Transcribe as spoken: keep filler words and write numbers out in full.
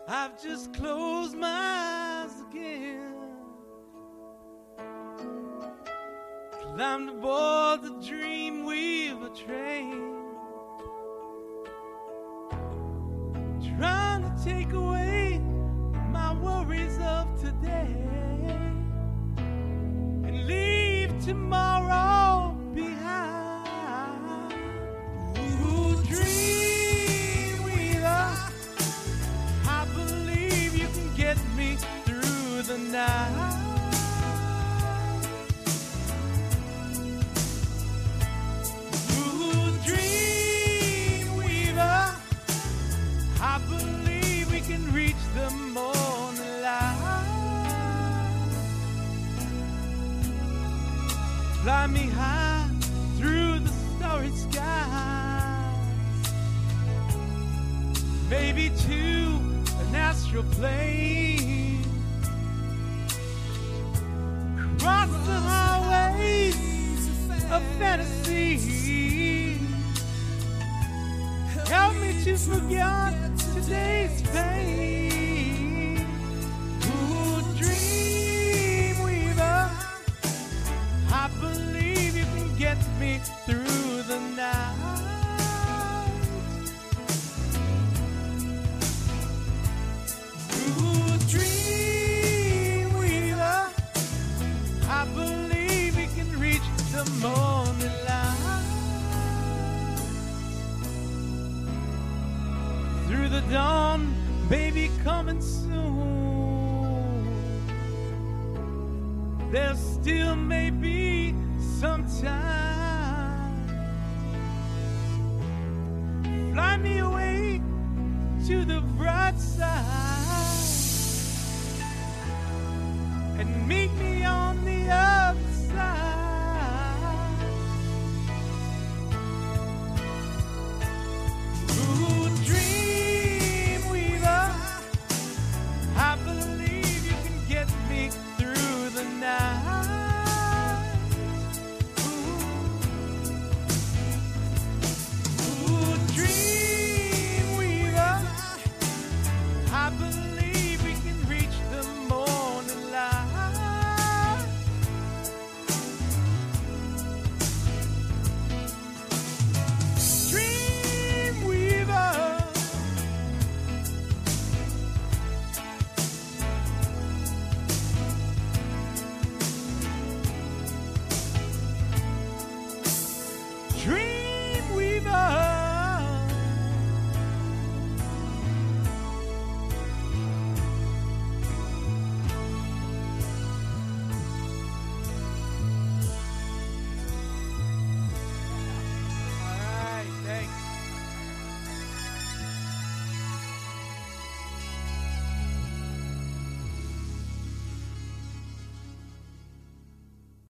I've just closed my eyes again, climbed aboard the Dreamweaver train, trying to take away my worries of today and leave tomorrow behind. Ooh, Dreamweaver, I believe you can get me through the night. Ooh, Dreamweaver, I believe we can reach the morning light. Fly me high through the starry skies, maybe to an astral plane, cross the highways of fantasy, help me to forget today's pain. Ooh, Dreamweaver, I believe you can get me through the night. Ooh, Dreamweaver, I believe we can reach the morning light. Through the dawn, baby, coming soon. There still may be some time. Fly me away to the bright side and meet me on the other side. Ooh, Dreamweaver, I believe you can get me through the night. Ooh, Ooh, Dreamweaver, I believe